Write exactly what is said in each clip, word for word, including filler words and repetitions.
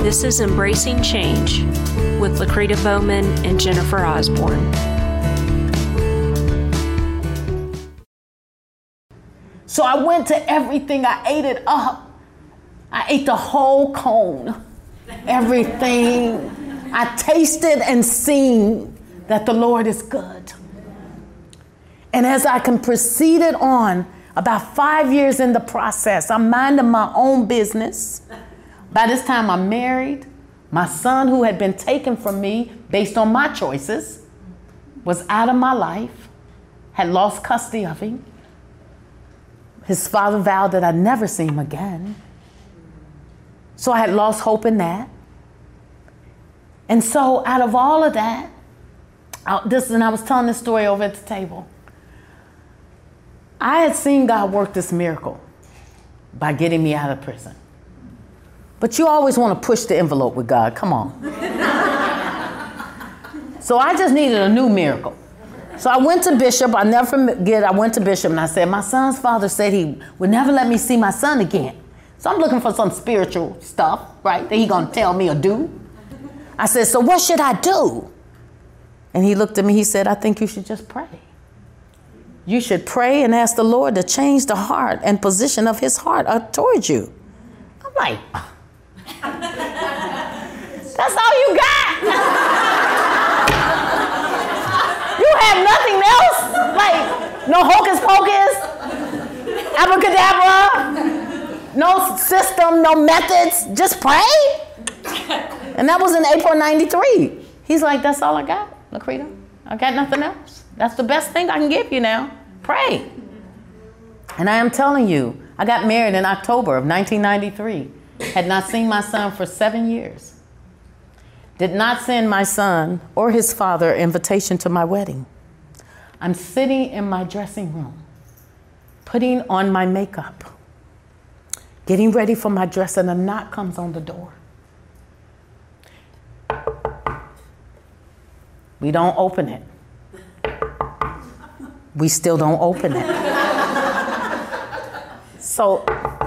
This is Embracing Change with Lakrita Bowman and Jennifer Osborne. So I went to everything. I ate it up. I ate the whole cone. Everything. I tasted and seen that the Lord is good. And as I can proceeded on, about five years in the process, I'm minding my own business. By this time, I'm married. My son, who had been taken from me based on my choices, was out of my life, had lost custody of him. His father vowed that I'd never see him again. So I had lost hope in that. And so out of all of that, I, this, and I was telling this story over at the table, I had seen God work this miracle by getting me out of prison. But you always want to push the envelope with God. Come on. So I just needed a new miracle. So I went to Bishop. I never forget, I went to Bishop and I said, my son's father said he would never let me see my son again. So I'm looking for some spiritual stuff, right, that he going to tell me or do. I said, so what should I do? And he looked at me, he said, I think you should just pray. You should pray and ask the Lord to change the heart and position of his heart towards you. I'm like, that's all you got? You have nothing else? Like, no hocus pocus, abracadabra, no system, no methods, just pray? And that was in April ninety-three. He's like, that's all I got, Lakrita. I got nothing else. That's the best thing I can give you now. Pray. And I am telling you, I got married in October of nineteen ninety-three. Had not seen my son for seven years. Did not send my son or his father an invitation to my wedding. I'm sitting in my dressing room, putting on my makeup, getting ready for my dress, and a knock comes on the door. We don't open it. We still don't open it. So,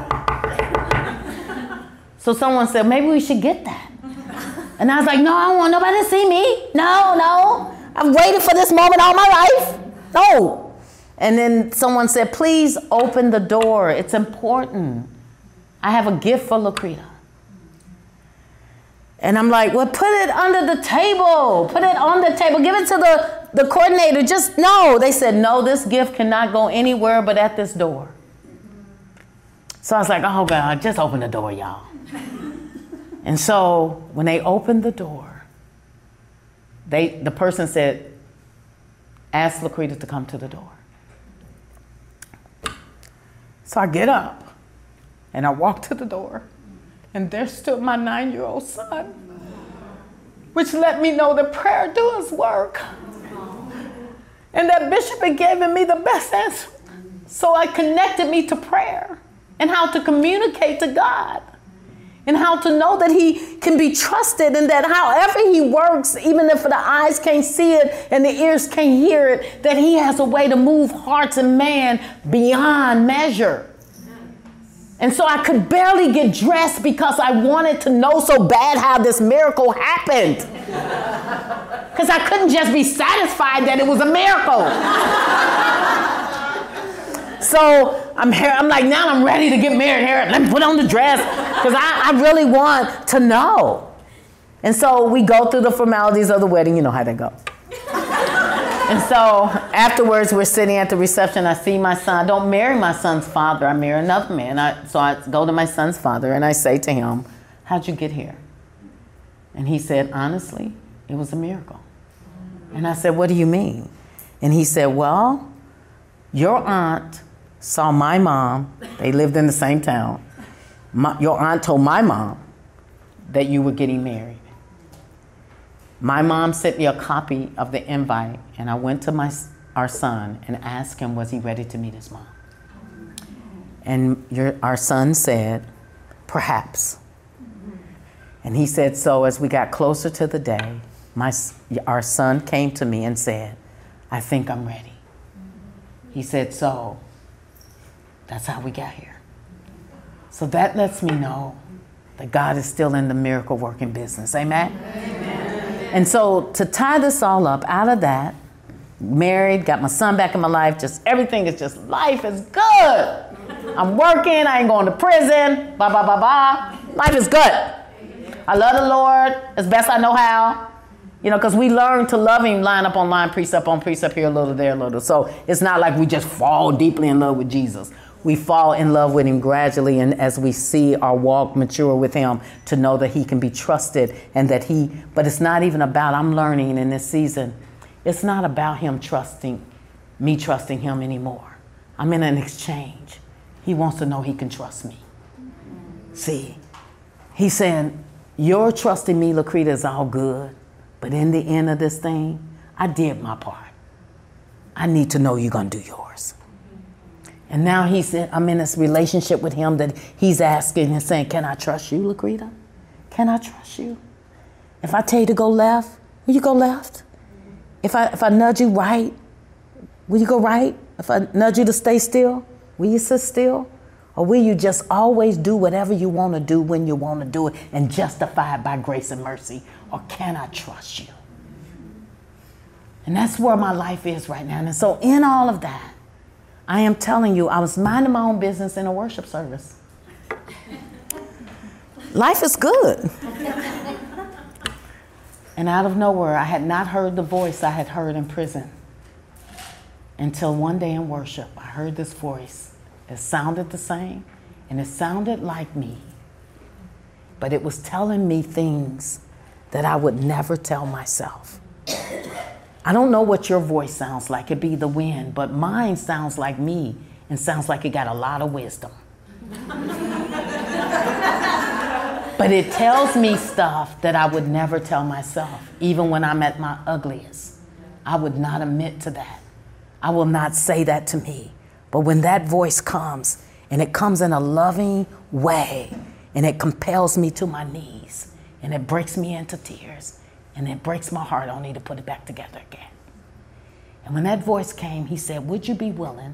so someone said, maybe we should get that. And I was like, no, I don't want nobody to see me. No, no. I've waited for this moment all my life. No. And then someone said, please open the door. It's important. I have a gift for Lakrita. And I'm like, well, put it under the table. Put it on the table. Give it to the, the coordinator. Just, no. They said, no, this gift cannot go anywhere but at this door. So I was like, oh, God, just open the door, y'all. And so when they opened the door, they the person said, ask Lakrita to come to the door. So I get up and I walk to the door. And there stood my nine-year-old son, which let me know that prayer does work. And that Bishop had given me the best answer. So I connected me to prayer and how to communicate to God and how to know that he can be trusted and that however he works, even if the eyes can't see it and the ears can't hear it, that he has a way to move hearts and man beyond measure. And so I could barely get dressed because I wanted to know so bad how this miracle happened. Because I couldn't just be satisfied that it was a miracle. So I'm here, I'm like, now I'm ready to get married here. Let me put on the dress because I, I really want to know. And so we go through the formalities of the wedding. You know how they go. And so afterwards, we're sitting at the reception. I see my son. I don't marry my son's father. I marry another man. I, so I go to my son's father and I say to him, how'd you get here? And he said, honestly, it was a miracle. And I said, what do you mean? And he said, well, your aunt saw my mom. They lived in the same town. My, your aunt told my mom that you were getting married. My mom sent me a copy of the invite, and I went to my our son and asked him, was he ready to meet his mom? And your, our son said, perhaps. And he said, so as we got closer to the day, my our son came to me and said, I think I'm ready. He said, so that's how we got here. So that lets me know that God is still in the miracle working business. Amen? Amen. And so to tie this all up, out of that, married, got my son back in my life, just everything is just, life is good. I'm working, I ain't going to prison, blah, blah, blah, blah. Life is good. I love the Lord as best I know how. You know, because we learn to love him line up on line, precept on precept, here a little, there a little. So it's not like we just fall deeply in love with Jesus. We fall in love with him gradually, and as we see our walk mature with him, to know that he can be trusted, and that he, but it's not even about, I'm learning in this season, it's not about him trusting, me trusting him anymore. I'm in an exchange. He wants to know he can trust me. See, he's saying, your trusting me, Lakrita, is all good. But in the end of this thing, I did my part. I need to know you're going to do yours. And now he said, I'm in this relationship with him that he's asking and saying, can I trust you, Lakrita? Can I trust you? If I tell you to go left, will you go left? If I, if I nudge you right, will you go right? If I nudge you to stay still, will you sit still? Or will you just always do whatever you want to do when you want to do it and justify it by grace and mercy? Or can I trust you? And that's where my life is right now. And so in all of that, I am telling you, I was minding my own business in a worship service. Life is good. And out of nowhere, I had not heard the voice I had heard in prison. Until one day in worship, I heard this voice. It sounded the same, and it sounded like me. But it was telling me things that I would never tell myself. I don't know what your voice sounds like. It'd be the wind, but mine sounds like me and sounds like it got a lot of wisdom. But it tells me stuff that I would never tell myself, even when I'm at my ugliest. I would not admit to that. I will not say that to me. But when that voice comes, and it comes in a loving way, and it compels me to my knees, and it breaks me into tears, and it breaks my heart, I need to put it back together again. And when that voice came, he said, would you be willing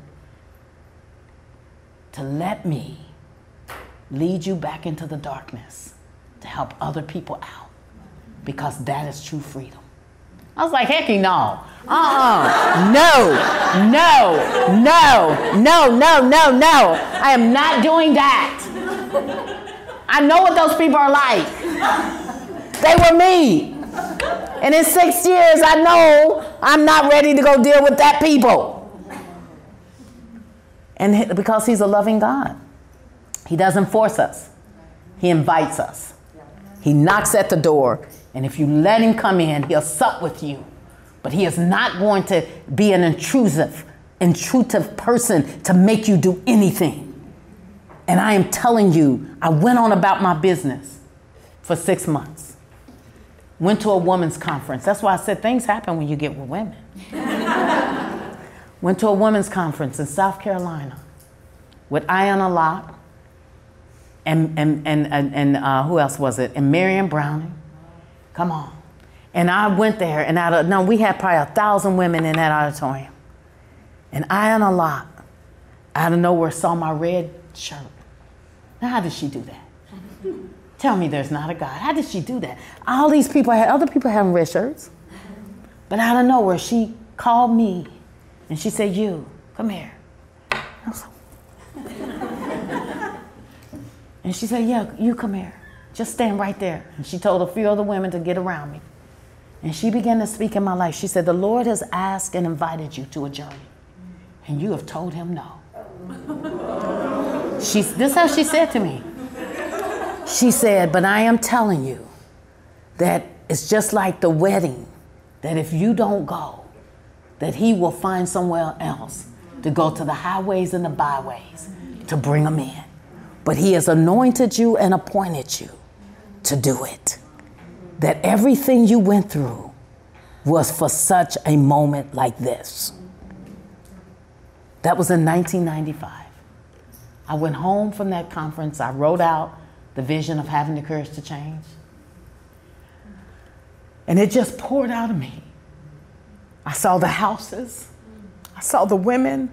to let me lead you back into the darkness to help other people out? Because that is true freedom. I was like, heck no. Uh-uh. No, no, no, no, no, no, no. I am not doing that. I know what those people are like. They were me. And in six years, I know I'm not ready to go deal with that people. And because he's a loving God, he doesn't force us. He invites us. He knocks at the door. And if you let him come in, he'll sup with you. But he is not going to be an intrusive, intrusive person to make you do anything. And I am telling you, I went on about my business for six months. Went to a women's conference. That's why I said things happen when you get with women. Went to a women's conference in South Carolina with Ayanna Locke and, and, and, and, and uh, who else was it? And Marion Browning. Come on. And I went there, and out of, no, we had probably a thousand women in that auditorium. And Ayanna Locke, out of nowhere, saw my red shirt. Now, how did she do that? Tell me there's not a God. How did she do that? All these people had, other people having red shirts. But out of nowhere, she called me, and she said, you, come here. And she said, yeah, you come here. Just stand right there. And she told a few other women to get around me. And she began to speak in my life. She said, the Lord has asked and invited you to a journey. And you have told him no. She, this is how she said to me. She said, but I am telling you that it's just like the wedding, that if you don't go, that he will find somewhere else to go to the highways and the byways to bring them in. But he has anointed you and appointed you to do it. That everything you went through was for such a moment like this. That was in nineteen ninety-five. I went home from that conference. I wrote out the vision of having the courage to change. And it just poured out of me. I saw the houses. I saw the women.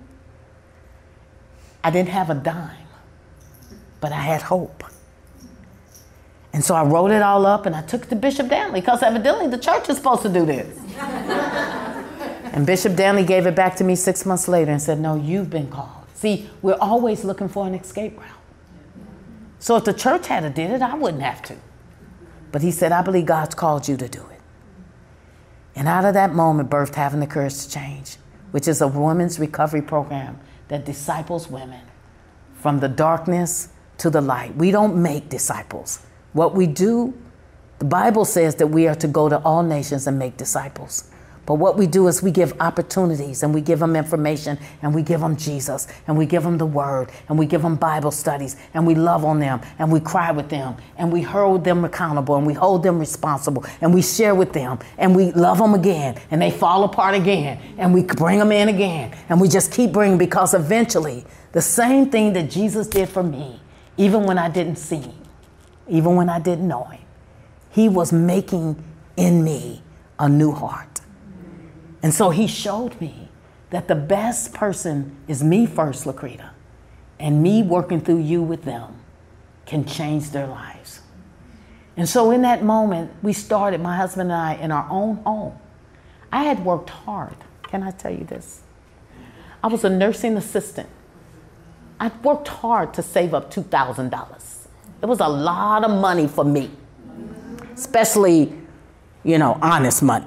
I didn't have a dime, but I had hope. And so I wrote it all up and I took it to Bishop Danley because evidently the church is supposed to do this. And Bishop Danley gave it back to me six months later and said, no, you've been called. See, we're always looking for an escape route. So if the church had to did it, I wouldn't have to. But he said, I believe God's called you to do it. And out of that moment birthed Having the Courage to Change, which is a women's recovery program that disciples women from the darkness to the light. We don't make disciples. What we do, the Bible says that we are to go to all nations and make disciples. But what we do is we give opportunities and we give them information and we give them Jesus and we give them the word and we give them Bible studies and we love on them and we cry with them and we hold them accountable and we hold them responsible and we share with them and we love them again and they fall apart again and we bring them in again and we just keep bringing, because eventually the same thing that Jesus did for me, even when I didn't see him, even when I didn't know him, he was making in me a new heart. And so he showed me that the best person is me first, Lakrita, and me working through you with them can change their lives. And so in that moment, we started, my husband and I, in our own home. I had worked hard. Can I tell you this? I was a nursing assistant. I worked hard to save up two thousand dollars. It was a lot of money for me, especially, you know, honest money.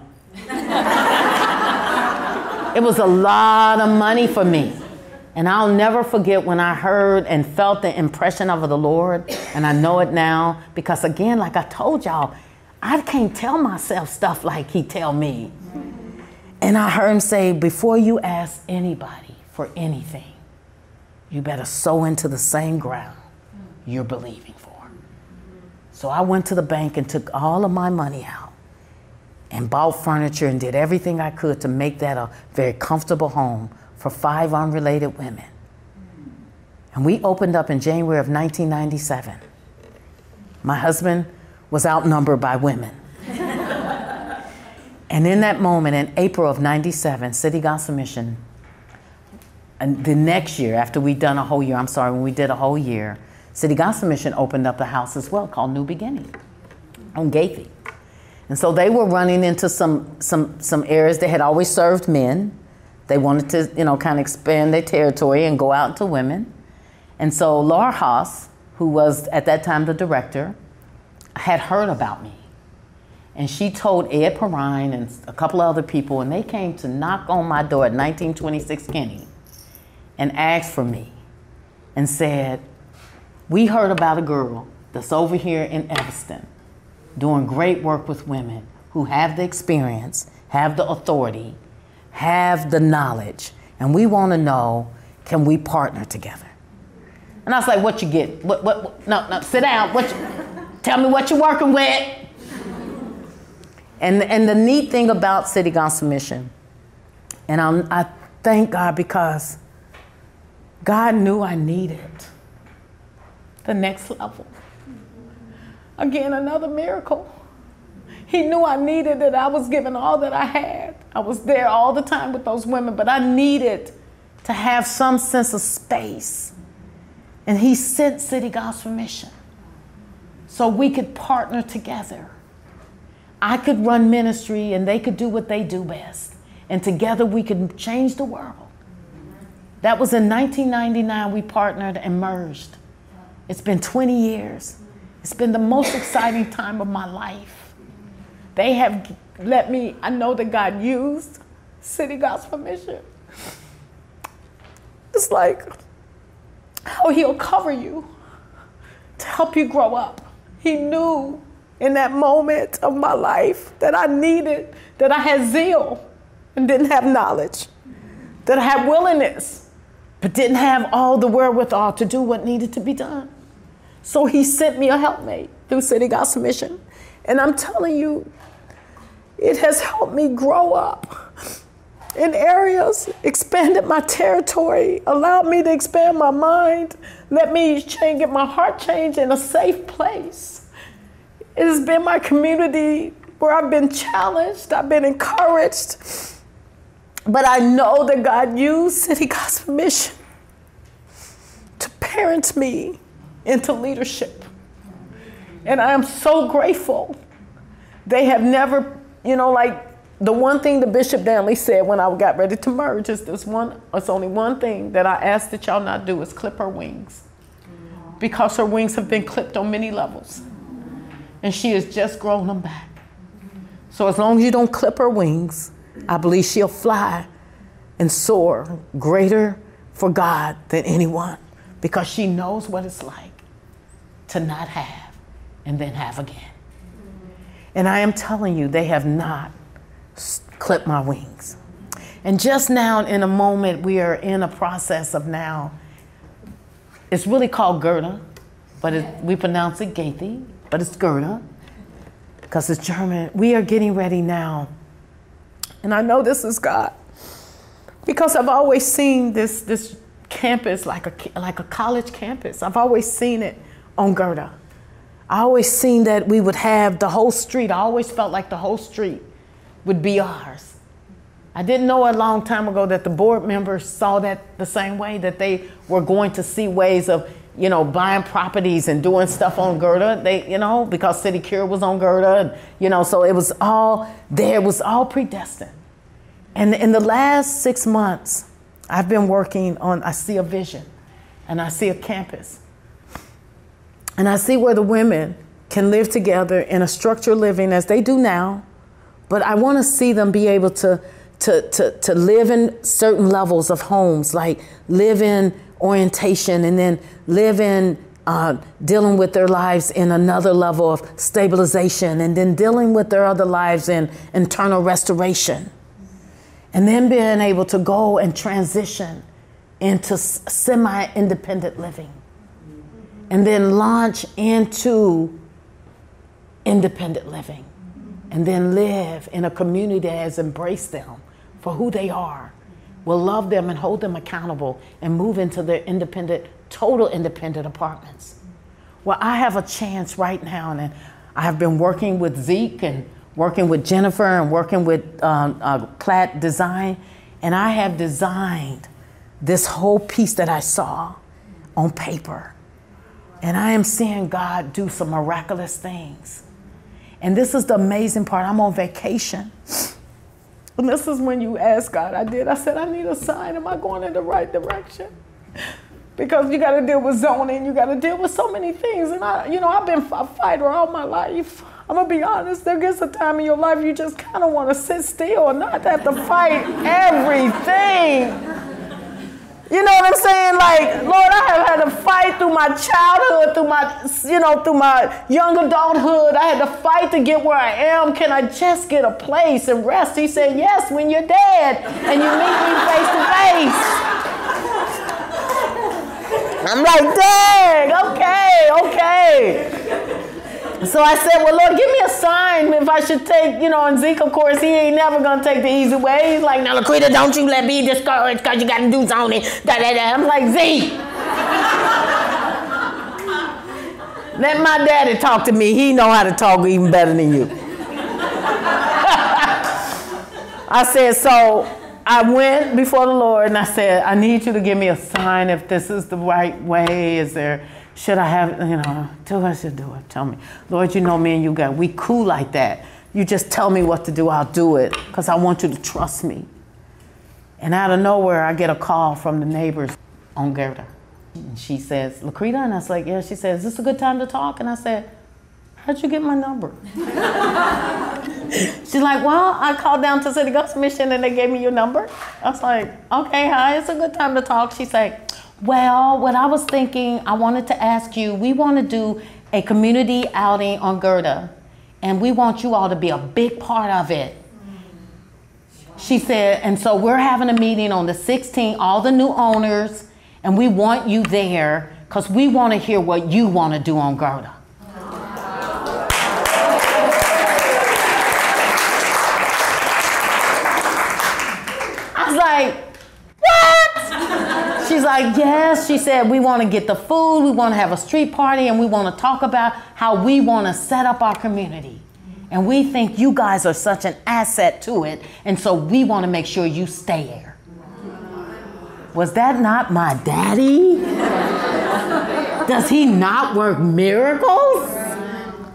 It was a lot of money for me. And I'll never forget when I heard and felt the impression of the Lord, and I know it now, because again, like I told y'all, I can't tell myself stuff like he tell me. And I heard him say, before you ask anybody for anything, you better sow into the same ground you're believing for. So I went to the bank and took all of my money out and bought furniture and did everything I could to make that a very comfortable home for five unrelated women. And we opened up in January of nineteen ninety-seven. My husband was outnumbered by women. And in that moment, in April of ninety-seven, City Gospel Mission, and the next year, after we'd done a whole year, I'm sorry, when we did a whole year, City Gospel Mission opened up a house as well called New Beginning on Gathie. And so they were running into some some some areas. They had always served men. They wanted to, you know, kind of expand their territory and go out to women. And so Laura Haas, who was at that time the director, had heard about me. And she told Ed Perrine and a couple of other people, and they came to knock on my door at nineteen twenty-six Kenny and asked for me and said, we heard about a girl that's over here in Evanston doing great work with women who have the experience, have the authority, have the knowledge, and we want to know, can we partner together? And I was like, what you get? What, what, what? No, no, sit down. What you, tell me what you're working with. And, and the neat thing about City Gospel Mission, and I'm, I thank God because God knew I needed the next level. Again, another miracle. He knew I needed it. I was giving all that I had. I was there all the time with those women, but I needed to have some sense of space. And he sent City Gospel Mission so we could partner together. I could run ministry and they could do what they do best. And together we could change the world. That was in nineteen ninety-nine we partnered and merged. It's been twenty years. It's been the most exciting time of my life. They have let me, I know that God used City Gospel Mission. It's like how he'll cover you to help you grow up. He knew in that moment of my life that I needed, that I had zeal and didn't have knowledge, that I had willingness, but didn't have all the wherewithal to do what needed to be done. So he sent me a helpmate through City Gospel Mission. And I'm telling you, it has helped me grow up in areas, expanded my territory, allowed me to expand my mind, let me change, get my heart changed in a safe place. It has been my community where I've been challenged, I've been encouraged, but I know that God used City Gospel Mission to parent me into leadership. And I am so grateful. They have never, you know, like the one thing the Bishop Danley said when I got ready to merge is this one, it's only one thing that I asked that y'all not do is clip her wings. Because her wings have been clipped on many levels. And she has just grown them back. So as long as you don't clip her wings, I believe she'll fly and soar greater for God than anyone. Because she knows what it's like to not have and then have again. And I am telling you, they have not clipped my wings. And just now, in a moment, we are in a process of now, it's really called Gerda, but it, we pronounce it Gathi, but it's Gerda, because it's German. We are getting ready now. And I know this is God, because I've always seen this, this campus like a, like a college campus. I've always seen it on Gerda. I always seen that we would have the whole street. I always felt like the whole street would be ours. I didn't know a long time ago that the board members saw that the same way, that they were going to see ways of, you know, buying properties and doing stuff on Gerda. They, you know, because City Cure was on Gerda, and, you know, so it was all there. It was all predestined. And in the last six months, I've been working on, I see a vision and I see a campus. And I see where the women can live together in a structured living as they do now. But I want to see them be able to, to, to, to live in certain levels of homes, like live in orientation and then live in uh, dealing with their lives in another level of stabilization, and then dealing with their other lives in internal restoration. And then being able to go and transition into semi-independent living. And then launch into independent living. And then live in a community that has embraced them for who they are, will love them and hold them accountable, and move into their independent, total independent apartments. Well, I have a chance right now, and I have been working with Zeke and working with Jennifer and working with um, uh, Platt Design, and I have designed this whole piece that I saw on paper. And I am seeing God do some miraculous things. And this is the amazing part. I'm on vacation. And this is when you ask God. I did. I said, I need a sign. Am I going in the right direction? Because you got to deal with zoning. You got to deal with so many things. And I, you know, I've been a fighter all my life. I'm going to be honest. There gets a time in your life you just kind of want to sit still and not have to fight everything. You know what I'm saying? Like, Lord, I have had to fight through my childhood, through my, you know, through my young adulthood. I had to fight to get where I am. Can I just get a place and rest? He said, yes, when you're dead and you meet me face to face. I'm like, dang, okay, okay. So I said, well, Lord, give me a sign if I should take, you know, and Zeke, of course, he ain't never going to take the easy way. He's like, now, Laquita, don't you let me discouraged because you got to do zoning. Da, da, da. I'm like, Zeke. Let my daddy talk to me. He know how to talk even better than you. I said, so I went before the Lord and I said, I need you to give me a sign if this is the right way. Is there... Should I have, you know, do what I should do it? Tell me. Lord, you know me and you got, we cool like that. You just tell me what to do, I'll do it, because I want you to trust me. And out of nowhere, I get a call from the neighbors on Gerda. And she says, Laquita? And I was like, yeah. She says, is this a good time to talk? And I said, how'd you get my number? She's like, well, I called down to City Ghost Mission and they gave me your number. I was like, okay, hi, it's a good time to talk. She's like, well, what I was thinking, I wanted to ask you, we want to do a community outing on Gerda, and we want you all to be a big part of it. She said, and so we're having a meeting on the sixteenth, all the new owners, and we want you there because we want to hear what you want to do on Gerda. I was like, she's like, yes. She said, we want to get the food. We want to have a street party. And we want to talk about how we want to set up our community. And we think you guys are such an asset to it. And so we want to make sure you stay there. Was that not my daddy? Does he not work miracles?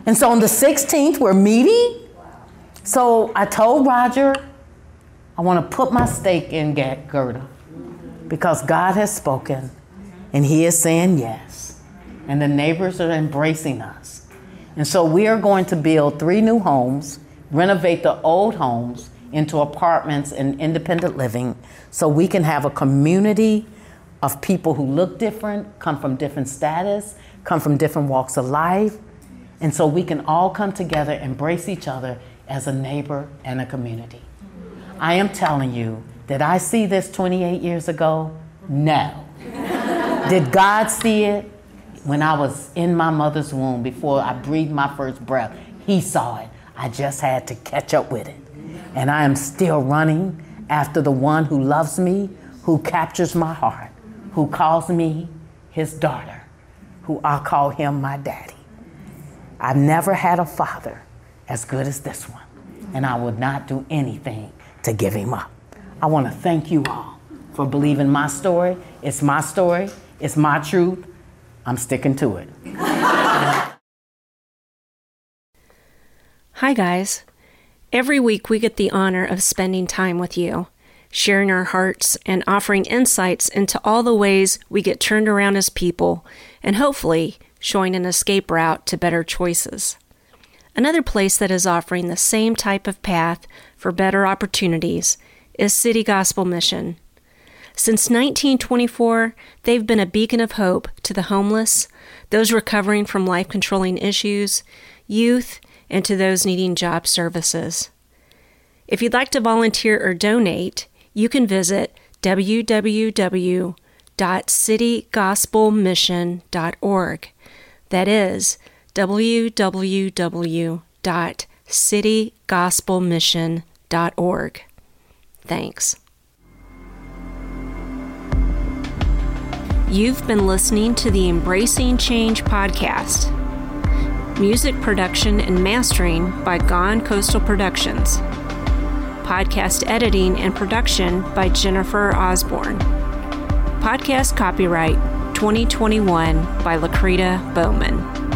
And so on the sixteenth, we're meeting. So I told Roger, I want to put my stake in Gerda because God has spoken and he is saying yes. And the neighbors are embracing us. And so we are going to build three new homes, renovate the old homes into apartments and independent living so we can have a community of people who look different, come from different status, come from different walks of life. And so we can all come together, embrace each other as a neighbor and a community. I am telling you, did I see this twenty-eight years ago? No. Did God see it? When I was in my mother's womb, before I breathed my first breath, he saw it. I just had to catch up with it. And I am still running after the one who loves me, who captures my heart, who calls me his daughter, who I call him my daddy. I've never had a father as good as this one, and I would not do anything to give him up. I want to thank you all for believing my story. It's my story. It's my truth. I'm sticking to it. Hi, guys. Every week we get the honor of spending time with you, sharing our hearts and offering insights into all the ways we get turned around as people, and hopefully showing an escape route to better choices. Another place that is offering the same type of path for better opportunities is City Gospel Mission. Since nineteen twenty-four, they've been a beacon of hope to the homeless, those recovering from life-controlling issues, youth, and to those needing job services. If you'd like to volunteer or donate, you can visit w w w dot city gospel mission dot org. That is w w w dot city gospel mission dot org. Thanks. You've been listening to the Embracing Change podcast. Music production and mastering by Gone Coastal Productions. Podcast editing and production by Jennifer Osborne. Podcast copyright twenty twenty-one by Lakrita Bowman.